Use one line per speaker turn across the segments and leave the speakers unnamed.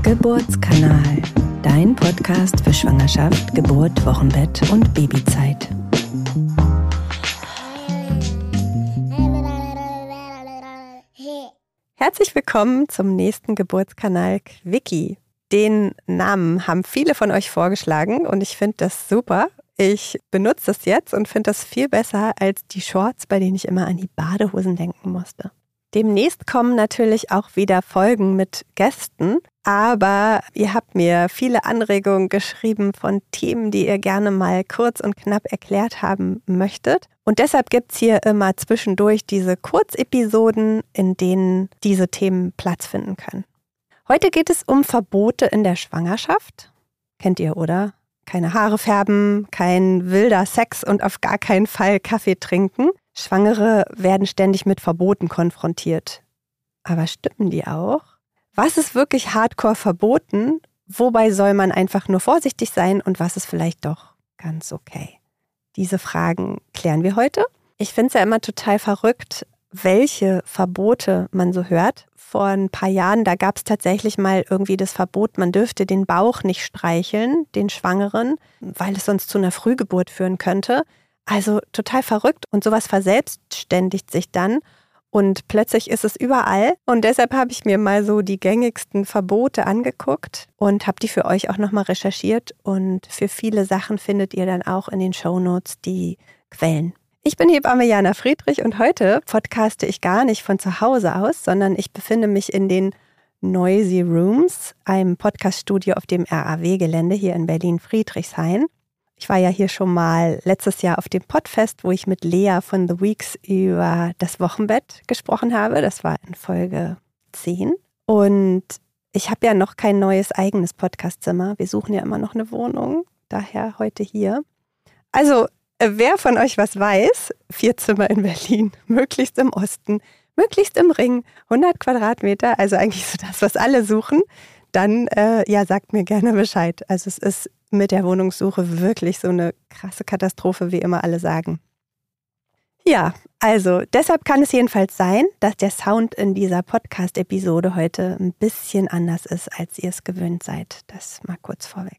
Geburtskanal, dein Podcast für Schwangerschaft, Geburt, Wochenbett und Babyzeit. Herzlich willkommen zum nächsten Geburtskanal Quickie. Den Namen haben viele von euch vorgeschlagen und ich finde das super. Ich benutze das jetzt und finde das viel besser als die Shorts, bei denen ich immer an die Badehosen denken musste. Demnächst kommen natürlich auch wieder Folgen mit Gästen, aber ihr habt mir viele Anregungen geschrieben von Themen, die ihr gerne mal kurz und knapp erklärt haben möchtet. Und deshalb gibt es hier immer zwischendurch diese Kurzepisoden, in denen diese Themen Platz finden können. Heute geht es um Verbote in der Schwangerschaft. Kennt ihr, oder? Keine Haare färben, kein wilder Sex und auf gar keinen Fall Kaffee trinken. Schwangere werden ständig mit Verboten konfrontiert. Aber stimmen die auch? Was ist wirklich hardcore verboten? Wobei soll man einfach nur vorsichtig sein und was ist vielleicht doch ganz okay? Diese Fragen klären wir heute. Ich finde es ja immer total verrückt, welche Verbote man so hört. Vor ein paar Jahren, da gab es tatsächlich mal irgendwie das Verbot, man dürfte den Bauch nicht streicheln, den Schwangeren, weil es sonst zu einer Frühgeburt führen könnte. Also total verrückt und sowas verselbstständigt sich dann und plötzlich ist es überall. Und deshalb habe ich mir mal so die gängigsten Verbote angeguckt und habe die für euch auch nochmal recherchiert. Und für viele Sachen findet ihr dann auch in den Shownotes die Quellen. Ich bin Hebamme Jana Friedrich und heute podcaste ich gar nicht von zu Hause aus, sondern ich befinde mich in den Noisy Rooms, einem Podcaststudio auf dem RAW-Gelände hier in Berlin-Friedrichshain. Ich war ja hier schon mal letztes Jahr auf dem Podfest, wo ich mit Lea von The Weeks über das Wochenbett gesprochen habe. Das war in Folge 10. Und ich habe ja noch kein neues eigenes Podcastzimmer. Wir suchen ja immer noch eine Wohnung, daher heute hier. Also, wer von euch was weiß, 4 Zimmer in Berlin, möglichst im Osten, möglichst im Ring, 100 Quadratmeter, also eigentlich so das, was alle suchen, dann sagt mir gerne Bescheid. Also es ist mit der Wohnungssuche wirklich so eine krasse Katastrophe, wie immer alle sagen. Ja, also deshalb kann es jedenfalls sein, dass der Sound in dieser Podcast-Episode heute ein bisschen anders ist, als ihr es gewöhnt seid. Das mal kurz vorweg.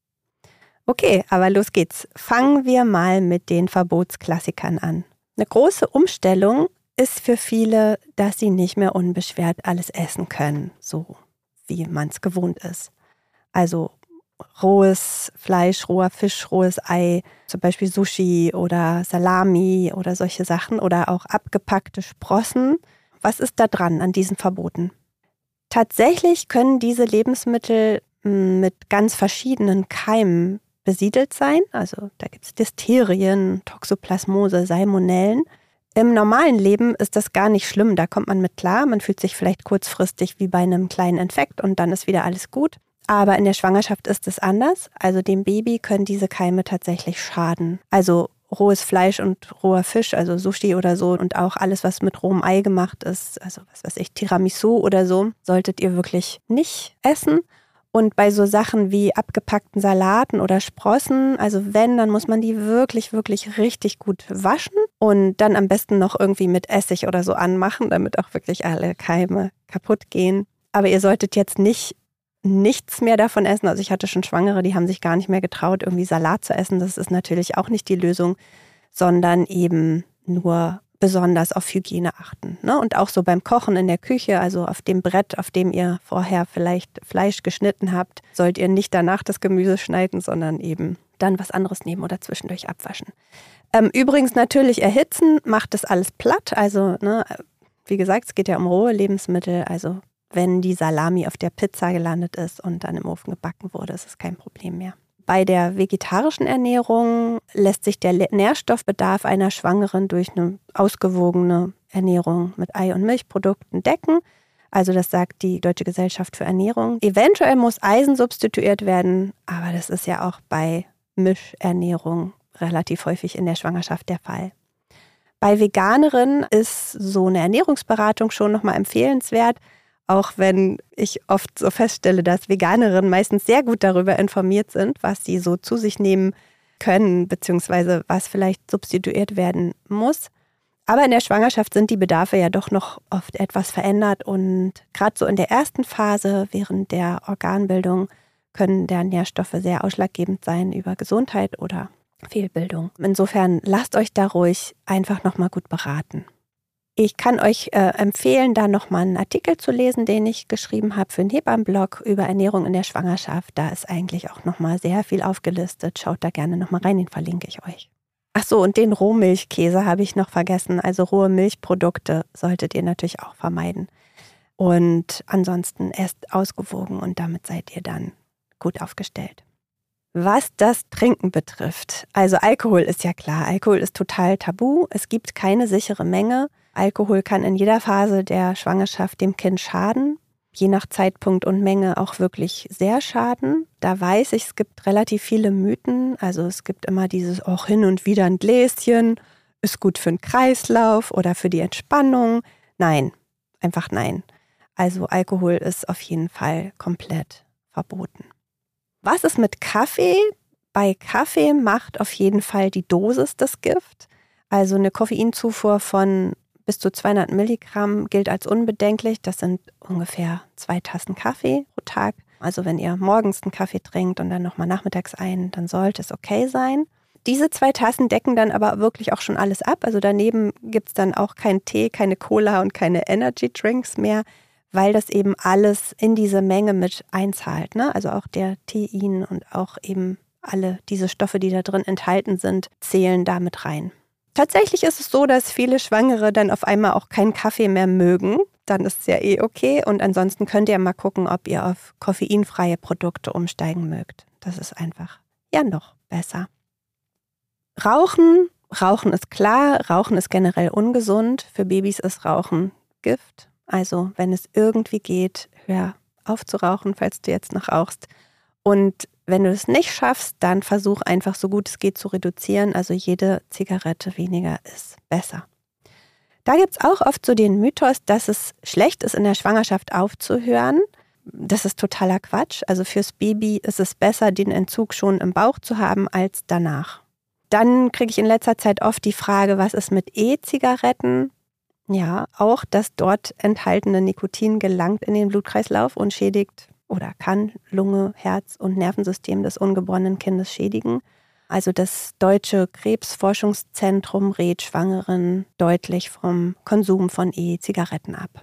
Okay, aber los geht's. Fangen wir mal mit den Verbotsklassikern an. Eine große Umstellung ist für viele, dass sie nicht mehr unbeschwert alles essen können, so wie man es gewohnt ist. Also rohes Fleisch, roher Fisch, rohes Ei, zum Beispiel Sushi oder Salami oder solche Sachen oder auch abgepackte Sprossen. Was ist da dran an diesen Verboten? Tatsächlich können diese Lebensmittel mit ganz verschiedenen Keimen besiedelt sein. Also da gibt es Listerien, Toxoplasmose, Salmonellen. Im normalen Leben ist das gar nicht schlimm, da kommt man mit klar. Man fühlt sich vielleicht kurzfristig wie bei einem kleinen Infekt und dann ist wieder alles gut. Aber in der Schwangerschaft ist es anders. Also dem Baby können diese Keime tatsächlich schaden. Also rohes Fleisch und roher Fisch, also Sushi oder so und auch alles, was mit rohem Ei gemacht ist, also was weiß ich, Tiramisu oder so, solltet ihr wirklich nicht essen. Und bei so Sachen wie abgepackten Salaten oder Sprossen, also wenn, dann muss man die wirklich, wirklich richtig gut waschen und dann am besten noch irgendwie mit Essig oder so anmachen, damit auch wirklich alle Keime kaputt gehen. Aber ihr solltet jetzt nichts mehr davon essen. Also ich hatte schon Schwangere, die haben sich gar nicht mehr getraut, irgendwie Salat zu essen. Das ist natürlich auch nicht die Lösung, sondern eben nur besonders auf Hygiene achten. Ne? Und auch so beim Kochen in der Küche, also auf dem Brett, auf dem ihr vorher vielleicht Fleisch geschnitten habt, sollt ihr nicht danach das Gemüse schneiden, sondern eben dann was anderes nehmen oder zwischendurch abwaschen. Übrigens natürlich erhitzen, macht das alles platt. Also wie gesagt, es geht ja um rohe Lebensmittel, also wenn die Salami auf der Pizza gelandet ist und dann im Ofen gebacken wurde, ist es kein Problem mehr. Bei der vegetarischen Ernährung lässt sich der Nährstoffbedarf einer Schwangeren durch eine ausgewogene Ernährung mit Ei- und Milchprodukten decken. Also das sagt die Deutsche Gesellschaft für Ernährung. Eventuell muss Eisen substituiert werden, aber das ist ja auch bei Mischernährung relativ häufig in der Schwangerschaft der Fall. Bei Veganerinnen ist so eine Ernährungsberatung schon nochmal empfehlenswert, auch wenn ich oft so feststelle, dass Veganerinnen meistens sehr gut darüber informiert sind, was sie so zu sich nehmen können, beziehungsweise was vielleicht substituiert werden muss. Aber in der Schwangerschaft sind die Bedarfe ja doch noch oft etwas verändert und gerade so in der ersten Phase während der Organbildung können der Nährstoffe sehr ausschlaggebend sein über Gesundheit oder Fehlbildung. Insofern lasst euch da ruhig einfach nochmal gut beraten. Ich kann euch empfehlen, da nochmal einen Artikel zu lesen, den ich geschrieben habe für den Hebammenblog über Ernährung in der Schwangerschaft. Da ist eigentlich auch nochmal sehr viel aufgelistet. Schaut da gerne nochmal rein, den verlinke ich euch. Ach so, und den Rohmilchkäse habe ich noch vergessen. Also rohe Milchprodukte solltet ihr natürlich auch vermeiden. Und ansonsten esst ausgewogen und damit seid ihr dann gut aufgestellt. Was das Trinken betrifft, also Alkohol ist ja klar, Alkohol ist total tabu. Es gibt keine sichere Menge. Alkohol kann in jeder Phase der Schwangerschaft dem Kind schaden. Je nach Zeitpunkt und Menge auch wirklich sehr schaden. Da weiß ich, es gibt relativ viele Mythen. Also es gibt immer dieses auch hin und wieder ein Gläschen, ist gut für den Kreislauf oder für die Entspannung. Nein, einfach nein. Also Alkohol ist auf jeden Fall komplett verboten. Was ist mit Kaffee? Bei Kaffee macht auf jeden Fall die Dosis das Gift. Also eine Koffeinzufuhr von bis zu 200 Milligramm gilt als unbedenklich. Das sind ungefähr 2 Tassen Kaffee pro Tag. Also wenn ihr morgens einen Kaffee trinkt und dann nochmal nachmittags einen, dann sollte es okay sein. Diese 2 Tassen decken dann aber wirklich auch schon alles ab. Also daneben gibt es dann auch keinen Tee, keine Cola und keine Energy Drinks mehr, weil das eben alles in diese Menge mit einzahlt, ne? Also auch der Tein und auch eben alle diese Stoffe, die da drin enthalten sind, zählen da mit rein. Tatsächlich ist es so, dass viele Schwangere dann auf einmal auch keinen Kaffee mehr mögen. Dann ist es ja okay. Und ansonsten könnt ihr mal gucken, ob ihr auf koffeinfreie Produkte umsteigen mögt. Das ist einfach ja noch besser. Rauchen ist klar. Rauchen ist generell ungesund. Für Babys ist Rauchen Gift. Also wenn es irgendwie geht, hör auf zu rauchen, falls du jetzt noch rauchst. Und wenn du es nicht schaffst, dann versuch einfach so gut es geht zu reduzieren. Also jede Zigarette weniger ist besser. Da gibt es auch oft so den Mythos, dass es schlecht ist, in der Schwangerschaft aufzuhören. Das ist totaler Quatsch. Also fürs Baby ist es besser, den Entzug schon im Bauch zu haben, als danach. Dann kriege ich in letzter Zeit oft die Frage, was ist mit E-Zigaretten? Ja, auch das dort enthaltene Nikotin gelangt in den Blutkreislauf und schädigt oder kann Lunge, Herz und Nervensystem des ungeborenen Kindes schädigen. Also das Deutsche Krebsforschungszentrum rät Schwangeren deutlich vom Konsum von E-Zigaretten ab.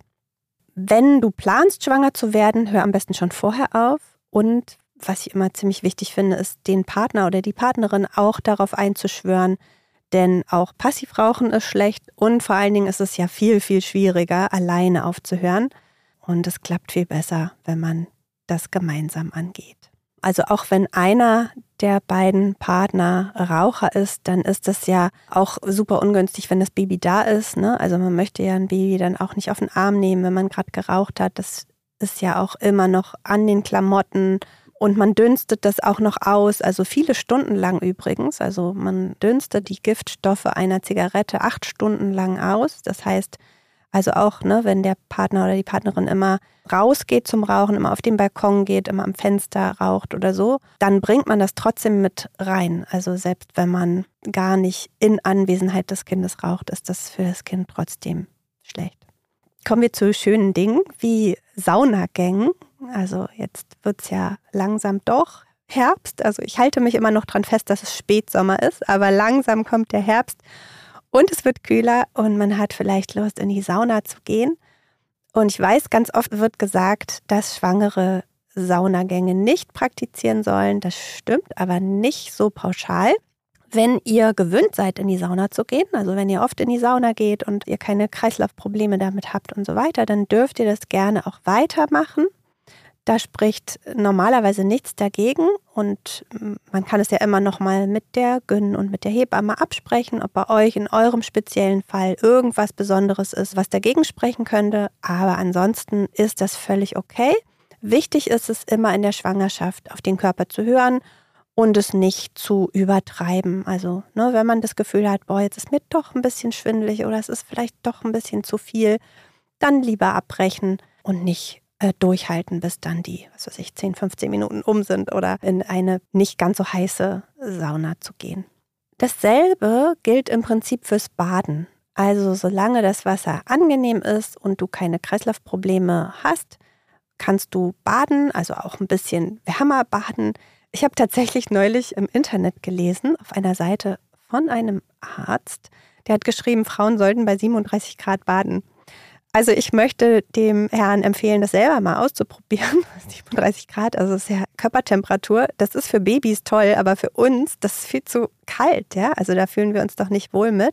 Wenn du planst, schwanger zu werden, hör am besten schon vorher auf. Und was ich immer ziemlich wichtig finde, ist, den Partner oder die Partnerin auch darauf einzuschwören, denn auch Passivrauchen ist schlecht und vor allen Dingen ist es ja viel, viel schwieriger, alleine aufzuhören. Und es klappt viel besser, wenn man das gemeinsam angeht. Also auch wenn einer der beiden Partner Raucher ist, dann ist das ja auch super ungünstig, wenn das Baby da ist, ne? Also man möchte ja ein Baby dann auch nicht auf den Arm nehmen, wenn man gerade geraucht hat. Das ist ja auch immer noch an den Klamotten und man dünstet das auch noch aus, also viele Stunden lang übrigens. Also man dünstet die Giftstoffe einer Zigarette 8 Stunden lang aus. Das heißt, also auch, ne, wenn der Partner oder die Partnerin immer rausgeht zum Rauchen, immer auf den Balkon geht, immer am Fenster raucht oder so, dann bringt man das trotzdem mit rein. Also selbst wenn man gar nicht in Anwesenheit des Kindes raucht, ist das für das Kind trotzdem schlecht. Kommen wir zu schönen Dingen wie Saunagängen. Also jetzt wird es ja langsam doch Herbst. Also ich halte mich immer noch dran fest, dass es Spätsommer ist, aber langsam kommt der Herbst. Und es wird kühler und man hat vielleicht Lust, in die Sauna zu gehen. Und ich weiß, ganz oft wird gesagt, dass Schwangere Saunagänge nicht praktizieren sollen. Das stimmt aber nicht so pauschal. Wenn ihr gewöhnt seid, in die Sauna zu gehen, also wenn ihr oft in die Sauna geht und ihr keine Kreislaufprobleme damit habt und so weiter, dann dürft ihr das gerne auch weitermachen. Da spricht normalerweise nichts dagegen und man kann es ja immer noch mal mit der Gyn und mit der Hebamme absprechen, ob bei euch in eurem speziellen Fall irgendwas Besonderes ist, was dagegen sprechen könnte. Aber ansonsten ist das völlig okay. Wichtig ist es immer in der Schwangerschaft, auf den Körper zu hören und es nicht zu übertreiben. Also ne, wenn man das Gefühl hat, boah, jetzt ist mir doch ein bisschen schwindelig oder es ist vielleicht doch ein bisschen zu viel, dann lieber abbrechen und nicht durchhalten, bis dann die, 10, 15 Minuten um sind oder in eine nicht ganz so heiße Sauna zu gehen. Dasselbe gilt im Prinzip fürs Baden. Also solange das Wasser angenehm ist und du keine Kreislaufprobleme hast, kannst du baden, also auch ein bisschen wärmer baden. Ich habe tatsächlich neulich im Internet gelesen, auf einer Seite von einem Arzt, der hat geschrieben, Frauen sollten bei 37 Grad baden. Also ich möchte dem Herrn empfehlen, das selber mal auszuprobieren. 37 Grad, also ist ja Körpertemperatur. Das ist für Babys toll, aber für uns, das ist viel zu kalt. Ja? Also da fühlen wir uns doch nicht wohl mit.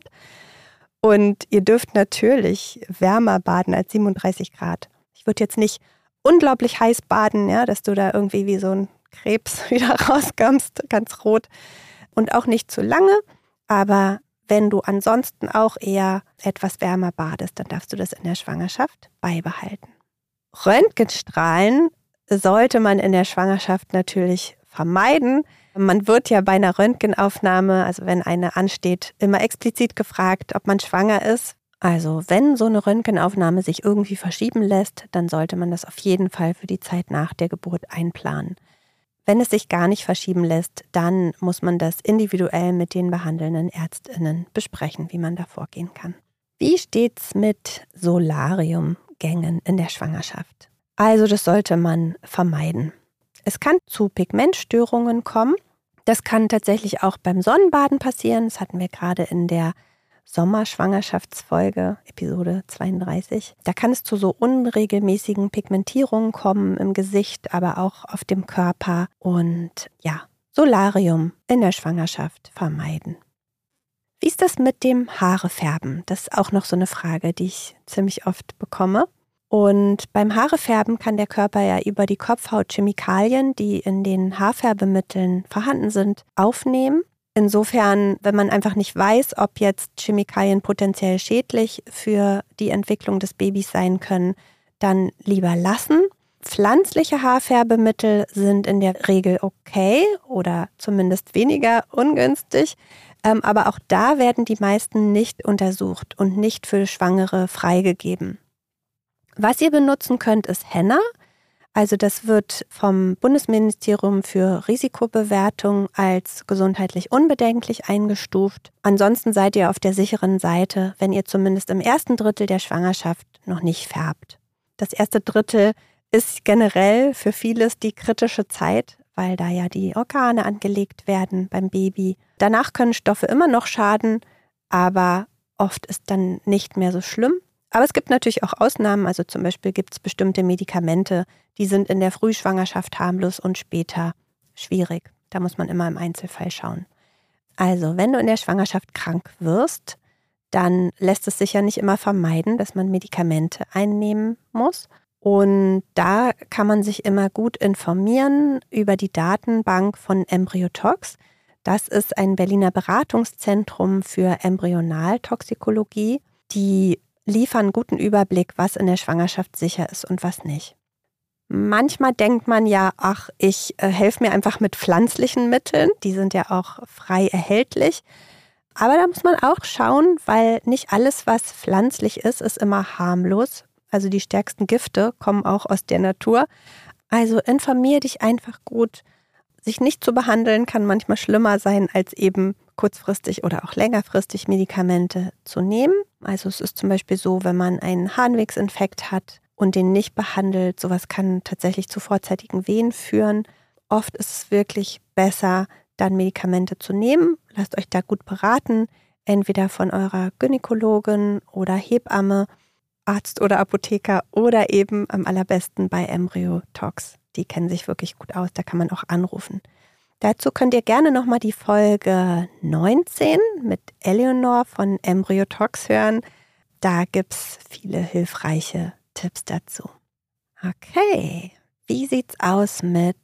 Und ihr dürft natürlich wärmer baden als 37 Grad. Ich würde jetzt nicht unglaublich heiß baden, ja, dass du da irgendwie wie so ein Krebs wieder rauskommst, ganz rot. Und auch nicht zu lange, aber wenn du ansonsten auch eher etwas wärmer badest, dann darfst du das in der Schwangerschaft beibehalten. Röntgenstrahlen sollte man in der Schwangerschaft natürlich vermeiden. Man wird ja bei einer Röntgenaufnahme, also wenn eine ansteht, immer explizit gefragt, ob man schwanger ist. Also wenn so eine Röntgenaufnahme sich irgendwie verschieben lässt, dann sollte man das auf jeden Fall für die Zeit nach der Geburt einplanen. Wenn es sich gar nicht verschieben lässt, dann muss man das individuell mit den behandelnden ÄrztInnen besprechen, wie man da vorgehen kann. Wie steht's mit Solariumgängen in der Schwangerschaft? Also das sollte man vermeiden. Es kann zu Pigmentstörungen kommen. Das kann tatsächlich auch beim Sonnenbaden passieren. Das hatten wir gerade in der Sommerschwangerschaftsfolge, Episode 32. Da kann es zu so unregelmäßigen Pigmentierungen kommen im Gesicht, aber auch auf dem Körper. Und ja, Solarium in der Schwangerschaft vermeiden. Wie ist das mit dem Haarefärben? Das ist auch noch so eine Frage, die ich ziemlich oft bekomme. Und beim Haarefärben kann der Körper ja über die Kopfhaut Chemikalien, die in den Haarfärbemitteln vorhanden sind, aufnehmen. Insofern, wenn man einfach nicht weiß, ob jetzt Chemikalien potenziell schädlich für die Entwicklung des Babys sein können, dann lieber lassen. Pflanzliche Haarfärbemittel sind in der Regel okay oder zumindest weniger ungünstig. Aber auch da werden die meisten nicht untersucht und nicht für Schwangere freigegeben. Was ihr benutzen könnt, ist Henna. Also das wird vom Bundesministerium für Risikobewertung als gesundheitlich unbedenklich eingestuft. Ansonsten seid ihr auf der sicheren Seite, wenn ihr zumindest im ersten Drittel der Schwangerschaft noch nicht färbt. Das erste Drittel ist generell für vieles die kritische Zeit, weil da ja die Organe angelegt werden beim Baby. Danach können Stoffe immer noch schaden, aber oft ist dann nicht mehr so schlimm. Aber es gibt natürlich auch Ausnahmen, also zum Beispiel gibt es bestimmte Medikamente, die sind in der Frühschwangerschaft harmlos und später schwierig. Da muss man immer im Einzelfall schauen. Also wenn du in der Schwangerschaft krank wirst, dann lässt es sich ja nicht immer vermeiden, dass man Medikamente einnehmen muss. Und da kann man sich immer gut informieren über die Datenbank von EmbryoTox. Das ist ein Berliner Beratungszentrum für Embryonaltoxikologie, die liefern einen guten Überblick, was in der Schwangerschaft sicher ist und was nicht. Manchmal denkt man ja, ach, ich helfe mir einfach mit pflanzlichen Mitteln, die sind ja auch frei erhältlich. Aber da muss man auch schauen, weil nicht alles, was pflanzlich ist, ist immer harmlos. Also die stärksten Gifte kommen auch aus der Natur. Also informier dich einfach gut. Sich nicht zu behandeln kann manchmal schlimmer sein, als eben kurzfristig oder auch längerfristig Medikamente zu nehmen. Also es ist zum Beispiel so, wenn man einen Harnwegsinfekt hat und den nicht behandelt, sowas kann tatsächlich zu vorzeitigen Wehen führen. Oft ist es wirklich besser, dann Medikamente zu nehmen. Lasst euch da gut beraten, entweder von eurer Gynäkologin oder Hebamme, Arzt oder Apotheker oder eben am allerbesten bei EmbryoTox. Die kennen sich wirklich gut aus, da kann man auch anrufen. Dazu könnt ihr gerne nochmal die Folge 19 mit Eleonore von EmbryoTox hören. Da gibt es viele hilfreiche Tipps dazu. Okay, wie sieht's aus mit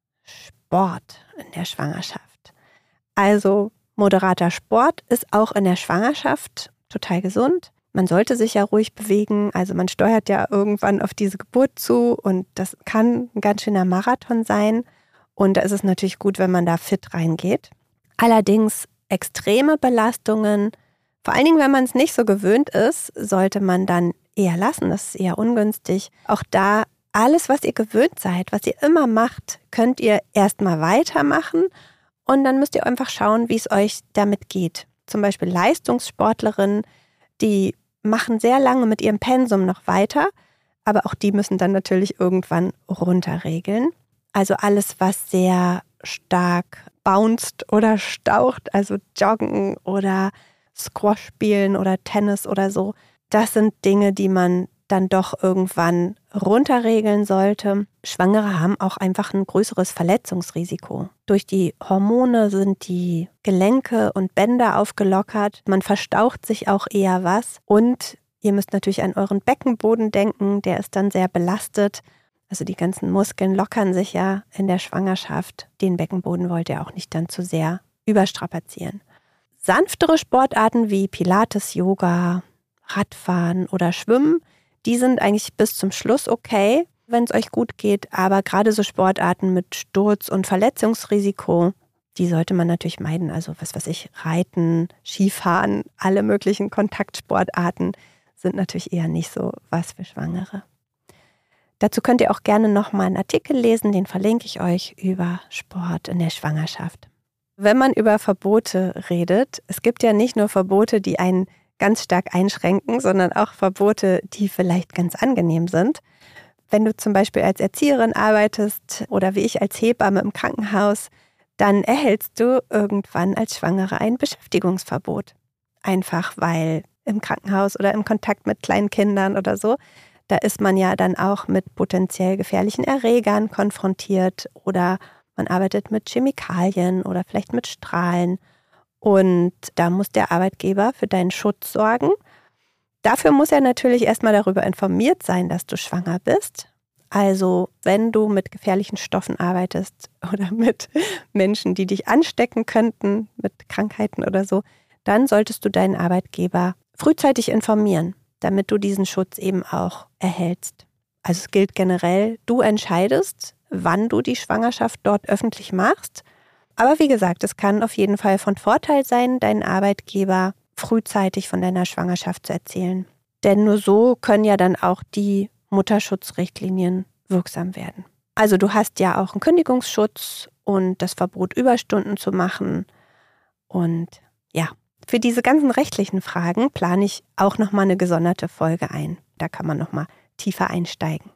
Sport in der Schwangerschaft? Also moderater Sport ist auch in der Schwangerschaft total gesund. Man sollte sich ja ruhig bewegen, also man steuert ja irgendwann auf diese Geburt zu und das kann ein ganz schöner Marathon sein. Und da ist es natürlich gut, wenn man da fit reingeht. Allerdings extreme Belastungen, vor allen Dingen, wenn man es nicht so gewöhnt ist, sollte man dann eher lassen. Das ist eher ungünstig. Auch da, alles, was ihr gewöhnt seid, was ihr immer macht, könnt ihr erstmal weitermachen. Und dann müsst ihr einfach schauen, wie es euch damit geht. Zum Beispiel Leistungssportlerinnen, Die machen sehr lange mit ihrem Pensum noch weiter, aber auch die müssen dann natürlich irgendwann runterregeln. Also alles, was sehr stark bounced oder staucht, also Joggen oder Squash spielen oder Tennis oder so, das sind Dinge, die man dann doch irgendwann runterregeln sollte. Schwangere haben auch einfach ein größeres Verletzungsrisiko. Durch die Hormone sind die Gelenke und Bänder aufgelockert. Man verstaucht sich auch eher was. Und ihr müsst natürlich an euren Beckenboden denken. Der ist dann sehr belastet. Also die ganzen Muskeln lockern sich ja in der Schwangerschaft. Den Beckenboden wollt ihr auch nicht dann zu sehr überstrapazieren. Sanftere Sportarten wie Pilates, Yoga, Radfahren oder Schwimmen, die sind eigentlich bis zum Schluss okay, wenn es euch gut geht. Aber gerade so Sportarten mit Sturz- und Verletzungsrisiko, die sollte man natürlich meiden. Also was weiß ich, Reiten, Skifahren, alle möglichen Kontaktsportarten sind natürlich eher nicht so was für Schwangere. Dazu könnt ihr auch gerne nochmal einen Artikel lesen, den verlinke ich euch über Sport in der Schwangerschaft. Wenn man über Verbote redet, es gibt ja nicht nur Verbote, die einen ganz stark einschränken, sondern auch Verbote, die vielleicht ganz angenehm sind. Wenn du zum Beispiel als Erzieherin arbeitest oder wie ich als Hebamme im Krankenhaus, dann erhältst du irgendwann als Schwangere ein Beschäftigungsverbot. Einfach weil im Krankenhaus oder im Kontakt mit kleinen Kindern oder so, da ist man ja dann auch mit potenziell gefährlichen Erregern konfrontiert oder man arbeitet mit Chemikalien oder vielleicht mit Strahlen. Und da muss der Arbeitgeber für deinen Schutz sorgen. Dafür muss er natürlich erstmal darüber informiert sein, dass du schwanger bist. Also wenn du mit gefährlichen Stoffen arbeitest oder mit Menschen, die dich anstecken könnten, mit Krankheiten oder so, dann solltest du deinen Arbeitgeber frühzeitig informieren, damit du diesen Schutz eben auch erhältst. Also es gilt generell, du entscheidest, wann du die Schwangerschaft dort öffentlich machst. Aber wie gesagt, es kann auf jeden Fall von Vorteil sein, deinen Arbeitgeber frühzeitig von deiner Schwangerschaft zu erzählen. Denn nur so können ja dann auch die Mutterschutzrichtlinien wirksam werden. Also du hast ja auch einen Kündigungsschutz und das Verbot, Überstunden zu machen. Und ja, für diese ganzen rechtlichen Fragen plane ich auch nochmal eine gesonderte Folge ein. Da kann man nochmal tiefer einsteigen.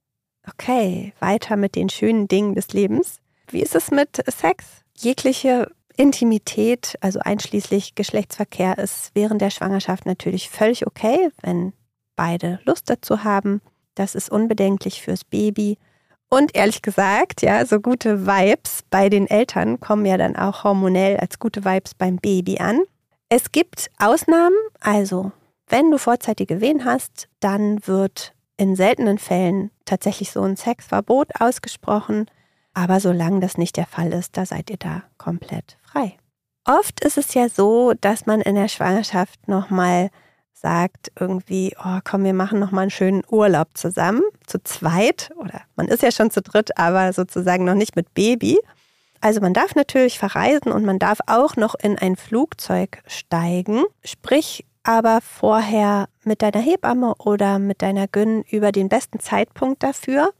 Okay, weiter mit den schönen Dingen des Lebens. Wie ist es mit Sex? Jegliche Intimität, also einschließlich Geschlechtsverkehr, ist während der Schwangerschaft natürlich völlig okay, wenn beide Lust dazu haben. Das ist unbedenklich fürs Baby. Und ehrlich gesagt, ja, so gute Vibes bei den Eltern kommen ja dann auch hormonell als gute Vibes beim Baby an. Es gibt Ausnahmen, also wenn du vorzeitige Wehen hast, dann wird in seltenen Fällen tatsächlich so ein Sexverbot ausgesprochen. Aber solange das nicht der Fall ist, da seid ihr da komplett frei. Oft ist es ja so, dass man in der Schwangerschaft nochmal sagt irgendwie, oh komm, wir machen nochmal einen schönen Urlaub zusammen, zu zweit. Oder man ist ja schon zu dritt, aber sozusagen noch nicht mit Baby. Also man darf natürlich verreisen und man darf auch noch in ein Flugzeug steigen. Sprich aber vorher mit deiner Hebamme oder mit deiner Gyn über den besten Zeitpunkt dafür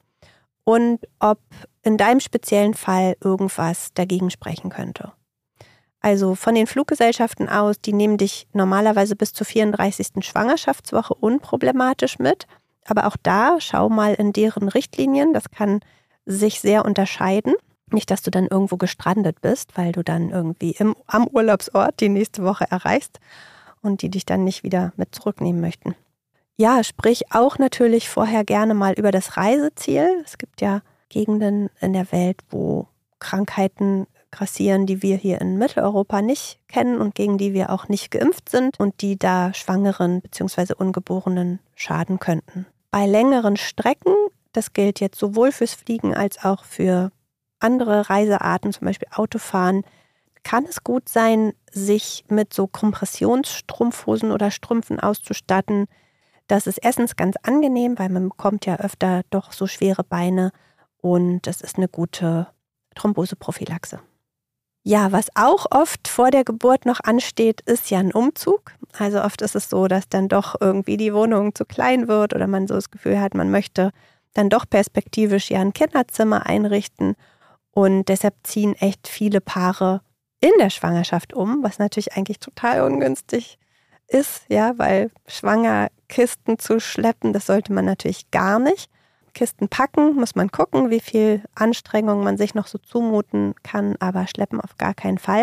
und ob in deinem speziellen Fall irgendwas dagegen sprechen könnte. Also von den Fluggesellschaften aus, die nehmen dich normalerweise bis zur 34. Schwangerschaftswoche unproblematisch mit. Aber auch da, schau mal in deren Richtlinien, das kann sich sehr unterscheiden. Nicht, dass du dann irgendwo gestrandet bist, weil du dann irgendwie am Urlaubsort die nächste Woche erreichst und die dich dann nicht wieder mit zurücknehmen möchten. Ja, sprich auch natürlich vorher gerne mal über das Reiseziel. Es gibt ja Gegenden in der Welt, wo Krankheiten grassieren, die wir hier in Mitteleuropa nicht kennen und gegen die wir auch nicht geimpft sind und die da Schwangeren bzw. Ungeborenen schaden könnten. Bei längeren Strecken, das gilt jetzt sowohl fürs Fliegen als auch für andere Reisearten, zum Beispiel Autofahren, kann es gut sein, sich mit so Kompressionsstrumpfhosen oder Strümpfen auszustatten. Das ist erstens ganz angenehm, weil man bekommt ja öfter doch so schwere Beine und das ist eine gute Thromboseprophylaxe. Ja, was auch oft vor der Geburt noch ansteht, ist ja ein Umzug. Also oft ist es so, dass dann doch irgendwie die Wohnung zu klein wird oder man so das Gefühl hat, man möchte dann doch perspektivisch ja ein Kinderzimmer einrichten. Und deshalb ziehen echt viele Paare in der Schwangerschaft um, was natürlich eigentlich total ungünstig ist, ja, weil schwanger Kisten zu schleppen, das sollte man natürlich gar nicht. Kisten packen, muss man gucken, wie viel Anstrengung man sich noch so zumuten kann, aber schleppen auf gar keinen Fall.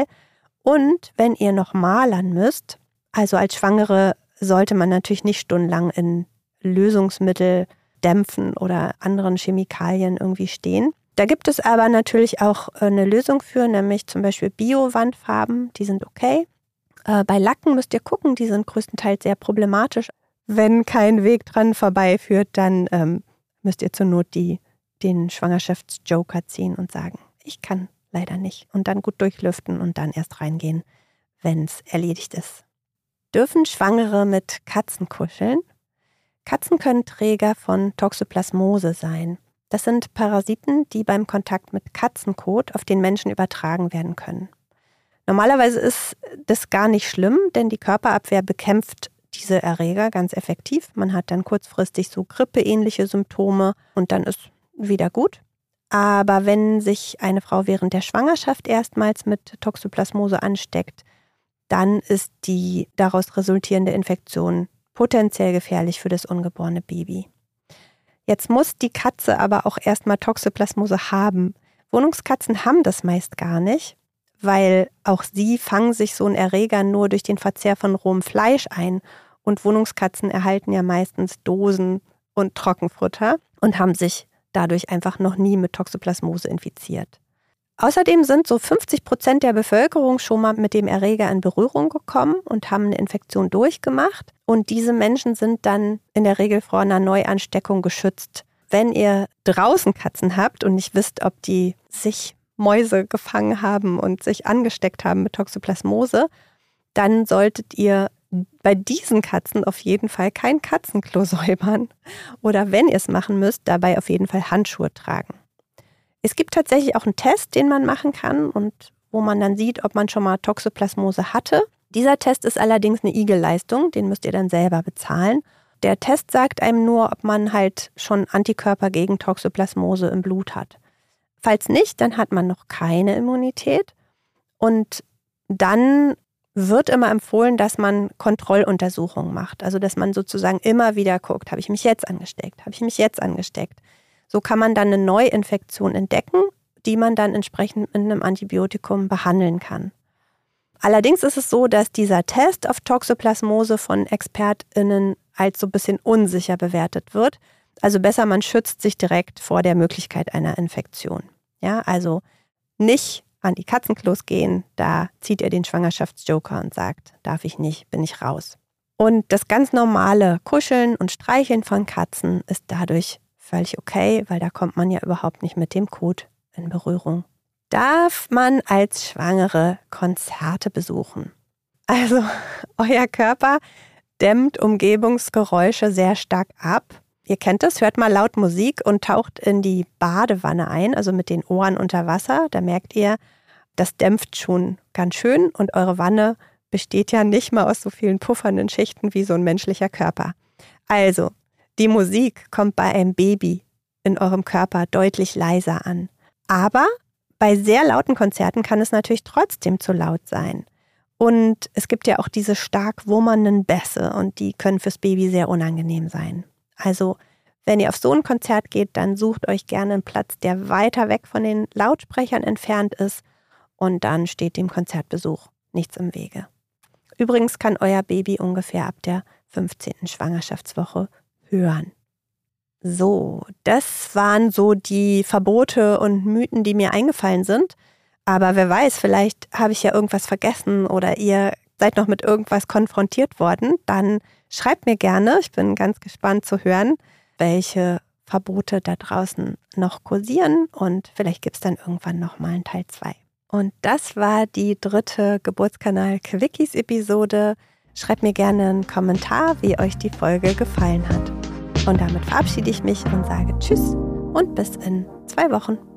Und wenn ihr noch malern müsst, also als Schwangere sollte man natürlich nicht stundenlang in Lösungsmittel, Dämpfen oder anderen Chemikalien irgendwie stehen. Da gibt es aber natürlich auch eine Lösung für, nämlich zum Beispiel Bio-Wandfarben, die sind okay. Bei Lacken müsst ihr gucken, die sind größtenteils sehr problematisch. Wenn kein Weg dran vorbeiführt, dann müsst ihr zur Not den Schwangerschaftsjoker ziehen und sagen, ich kann leider nicht. Und dann gut durchlüften und dann erst reingehen, wenn es erledigt ist. Dürfen Schwangere mit Katzen kuscheln? Katzen können Träger von Toxoplasmose sein. Das sind Parasiten, die beim Kontakt mit Katzenkot auf den Menschen übertragen werden können. Normalerweise ist das gar nicht schlimm, denn die Körperabwehr bekämpft diese Erreger ganz effektiv. Man hat dann kurzfristig so grippeähnliche Symptome und dann ist wieder gut. Aber wenn sich eine Frau während der Schwangerschaft erstmals mit Toxoplasmose ansteckt, dann ist die daraus resultierende Infektion potenziell gefährlich für das ungeborene Baby. Jetzt muss die Katze aber auch erstmal Toxoplasmose haben. Wohnungskatzen haben das meist gar nicht, weil auch sie fangen sich so einen Erreger nur durch den Verzehr von rohem Fleisch ein. Und Wohnungskatzen erhalten ja meistens Dosen und Trockenfutter und haben sich dadurch einfach noch nie mit Toxoplasmose infiziert. Außerdem sind so 50% der Bevölkerung schon mal mit dem Erreger in Berührung gekommen und haben eine Infektion durchgemacht. Und diese Menschen sind dann in der Regel vor einer Neuansteckung geschützt. Wenn ihr draußen Katzen habt und nicht wisst, ob die sich Mäuse gefangen haben und sich angesteckt haben mit Toxoplasmose, dann solltet ihr bei diesen Katzen auf jeden Fall kein Katzenklo säubern. Oder wenn ihr es machen müsst, dabei auf jeden Fall Handschuhe tragen. Es gibt tatsächlich auch einen Test, den man machen kann und wo man dann sieht, ob man schon mal Toxoplasmose hatte. Dieser Test ist allerdings eine Igelleistung, den müsst ihr dann selber bezahlen. Der Test sagt einem nur, ob man halt schon Antikörper gegen Toxoplasmose im Blut hat. Falls nicht, dann hat man noch keine Immunität und dann wird immer empfohlen, dass man Kontrolluntersuchungen macht. Also dass man sozusagen immer wieder guckt, habe ich mich jetzt angesteckt, habe ich mich jetzt angesteckt. So kann man dann eine Neuinfektion entdecken, die man dann entsprechend mit einem Antibiotikum behandeln kann. Allerdings ist es so, dass dieser Test auf Toxoplasmose von ExpertInnen als so ein bisschen unsicher bewertet wird. Also besser, man schützt sich direkt vor der Möglichkeit einer Infektion. Ja, also nicht an die Katzenklos gehen, da zieht ihr den Schwangerschaftsjoker und sagt, darf ich nicht, bin ich raus. Und das ganz normale Kuscheln und Streicheln von Katzen ist dadurch völlig okay, weil da kommt man ja überhaupt nicht mit dem Kot in Berührung. Darf man als Schwangere Konzerte besuchen? Also, euer Körper dämmt Umgebungsgeräusche sehr stark ab. Ihr kennt das, hört mal laut Musik und taucht in die Badewanne ein, also mit den Ohren unter Wasser. Da merkt ihr, das dämpft schon ganz schön und eure Wanne besteht ja nicht mal aus so vielen puffernden Schichten wie so ein menschlicher Körper. Also, die Musik kommt bei einem Baby in eurem Körper deutlich leiser an. Aber bei sehr lauten Konzerten kann es natürlich trotzdem zu laut sein. Und es gibt ja auch diese stark wummernden Bässe und die können fürs Baby sehr unangenehm sein. Also, wenn ihr auf so ein Konzert geht, dann sucht euch gerne einen Platz, der weiter weg von den Lautsprechern entfernt ist und dann steht dem Konzertbesuch nichts im Wege. Übrigens kann euer Baby ungefähr ab der 15. Schwangerschaftswoche hören. So, das waren so die Verbote und Mythen, die mir eingefallen sind. Aber wer weiß, vielleicht habe ich ja irgendwas vergessen oder ihr seid noch mit irgendwas konfrontiert worden. Dann schreibt mir gerne, ich bin ganz gespannt zu hören, welche Verbote da draußen noch kursieren und vielleicht gibt es dann irgendwann nochmal einen Teil 2. Und das war die 3. Geburtskanal-Quickies-Episode. Schreibt mir gerne einen Kommentar, wie euch die Folge gefallen hat. Und damit verabschiede ich mich und sage Tschüss und bis in 2 Wochen.